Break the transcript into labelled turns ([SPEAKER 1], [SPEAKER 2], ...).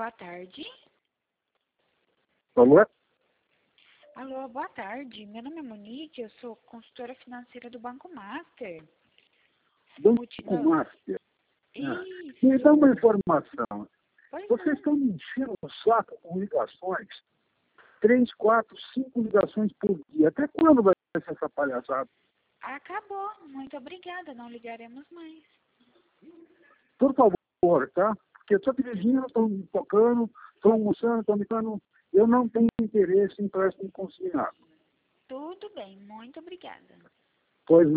[SPEAKER 1] boa tarde.
[SPEAKER 2] Alô?
[SPEAKER 1] Alô, boa tarde. Meu nome é Monique, eu sou consultora financeira do Banco Master.
[SPEAKER 2] Banco Master.
[SPEAKER 1] Isso.
[SPEAKER 2] Me dá uma informação.
[SPEAKER 1] Pois
[SPEAKER 2] Vocês
[SPEAKER 1] não.
[SPEAKER 2] estão me enchendo o saco com ligações. 3, 4, 5 ligações por dia. Até quando vai ser essa palhaçada?
[SPEAKER 1] Acabou. Muito obrigada. Não ligaremos mais.
[SPEAKER 2] Por favor, tá? Porque só vizinhos estão me tocando, estão almoçando, estão me dando. Eu não tenho interesse em empréstimo consignado.
[SPEAKER 1] Tudo bem. Muito obrigada.
[SPEAKER 2] Pois